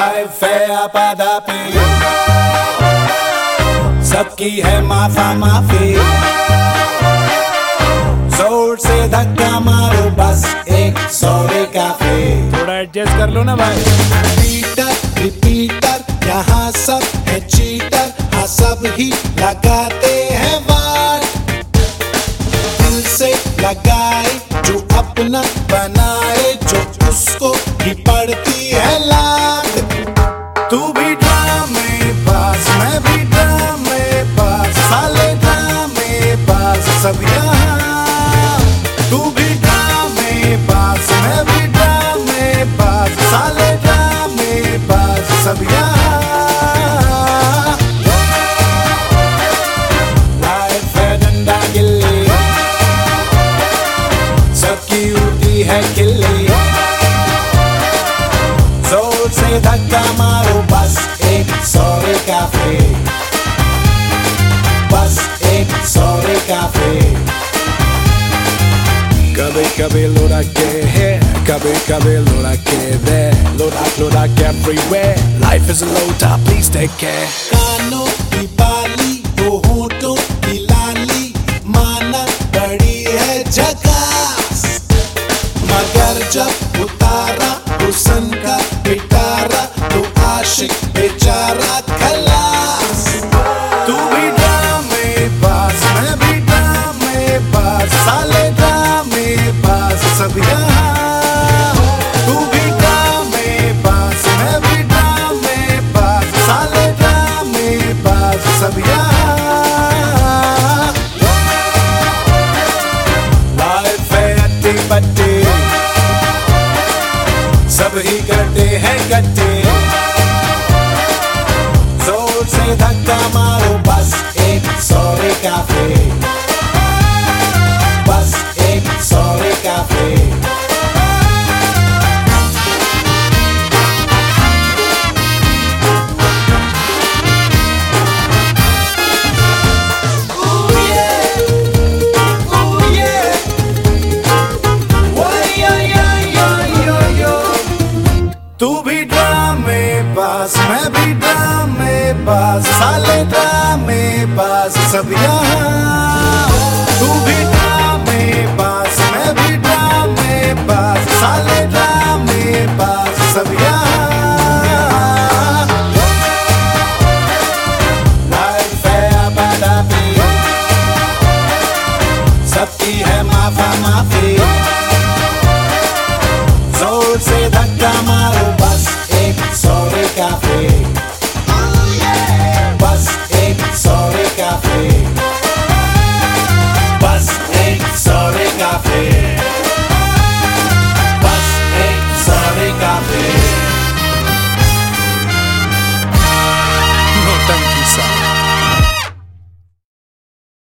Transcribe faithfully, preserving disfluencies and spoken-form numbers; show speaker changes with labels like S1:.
S1: Life है आपाधापी, सबकी है माफा माफी। जोर से धक्का मारो बस एक सौरे काफी।
S2: थोड़ा एडजस्ट कर लो ना भाई।
S1: रिपीटर रिपीटर यहाँ सब है चीटर, हाँ सब ही लगाते हैं वार। दिल से लगाए जो अपना बनाए, जो उसको ही पड़ती है लात। तू भी ड्रामे बाज, मैं भी ड्रामे बाज, साले ड्रामे बाज सब यहाँ। तू भी ड्रामे बाज, मैं भी ड्रामे बाज, साले ड्रामे बाज सब यहाँ। लाइफ है डंडा गिल्ली, सबकी होती है किल्ली। जोर से धक्का मारो बस एक सौरे काफी, बस एक सौरे काफी।
S2: कभी कभी लुढ़क के है, कभी कभी लुढ़क के दे, लुढ़क लुढ़क everywhere. Life is a load, please take care.
S1: कानों की बाली, वो होठों की लाली, माना बड़ी है झकास। मगर जब उतारा हुस्न का पिटारा, तो आशिक बेचारा खलास। तू भी ड्रामे बाज, मैं भी ड्रामे बाज, साले ड्रामे बाज सब यहाँ। तू भी ड्रामे बाज, मैं भी ड्रामे बाज, साले ड्रामे बाज सब यहाँ। लाइफ है अट्टी पट्टी, सब ही करते हैं गट्टे। जोर से धक्का मारो बस एक सौरे काफी, बस एक सौरे काफी। तू भी ड्रामे बाज, मैं भी ड्रामे बाज, साले ड्रामे बाज सब यहाँ। तू भी ड्रामे बाज, मैं भी ड्रामे बाज, साले ड्रामे बाज सब यहाँ। लाइफ है आपाधापी, सबकी है माफा माफी। जोर से धक्का मारो बस एक सौरे काफी, बस एक सौरे काफी, बस एक सौरे काफी।